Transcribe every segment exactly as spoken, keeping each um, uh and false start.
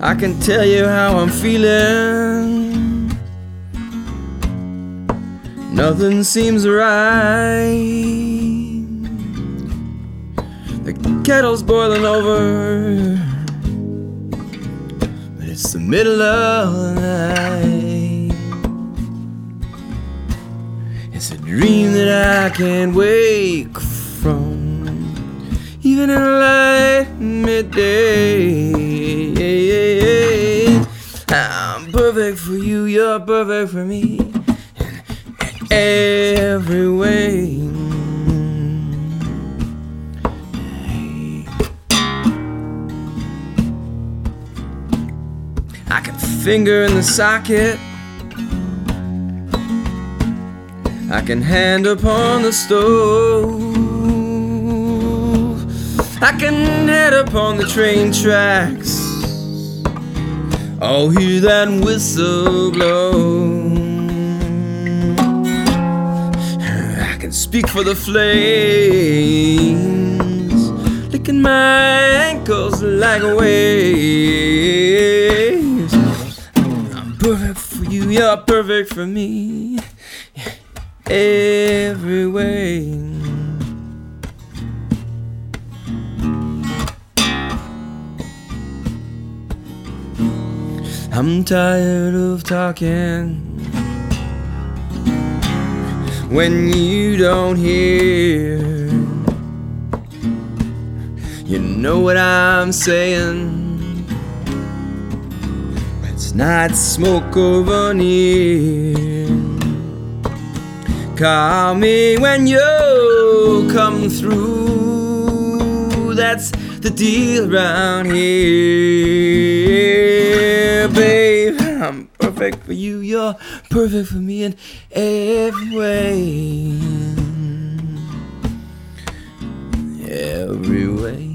I can tell you how I'm feeling. Nothing seems right. The kettle's boiling over, but it's the middle of the night. It's a dream that I can't wake from, even in light midday. I'm perfect for you, you're perfect for me, in every way. I can finger in the socket, I can hand upon the stove, I can head upon the train tracks, I'll hear that whistle blow. I can speak for the flames, licking my ankles like waves. I'm perfect for you, you're perfect for me, every way. I'm tired of talking when you don't hear. You know what I'm saying? Let's not smoke over near. Call me when you come through. That's the deal around here, babe. I'm perfect for you, you're perfect for me in every way, every way.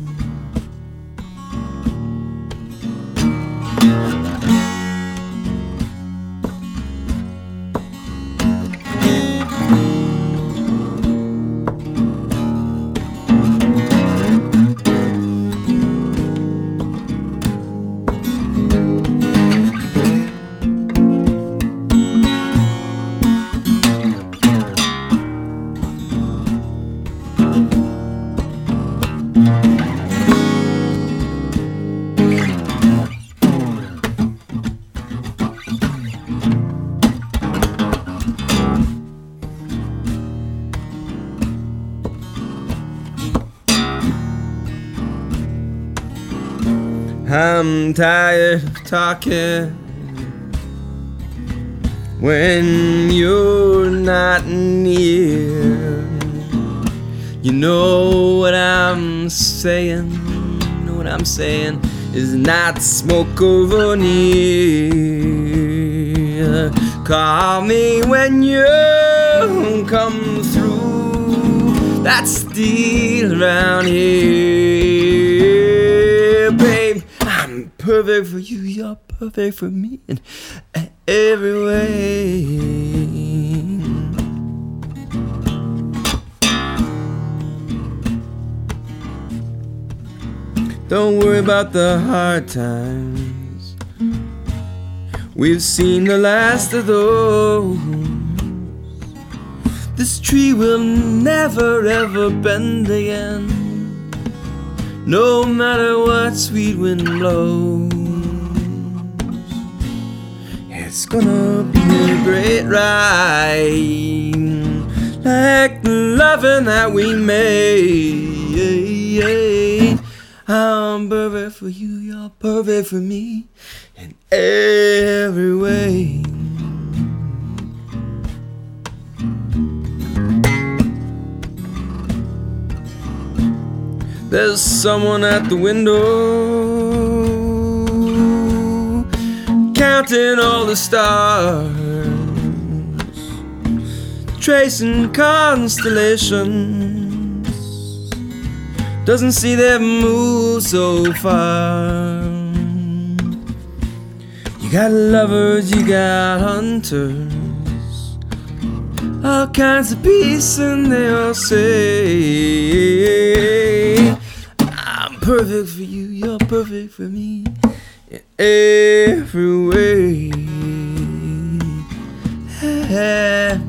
I'm tired of talking when you're not near. You know what I'm saying, you know what I'm saying is not smoke over near. Call me when you come through. That's the deal around here, babe. I'm perfect for you, you're perfect for me in every way. Don't worry about the hard times, we've seen the last of those. This tree will never ever bend again, no matter what sweet wind blows. It's gonna be a great ride, like the loving that we made. I'm perfect for you, you're perfect for me in every way. There's someone at the window, counting all the stars, tracing constellations. Doesn't see them move so far. You got lovers, you got hunters, all kinds of peace, and they all say I'm perfect for you, you're perfect for me in every way.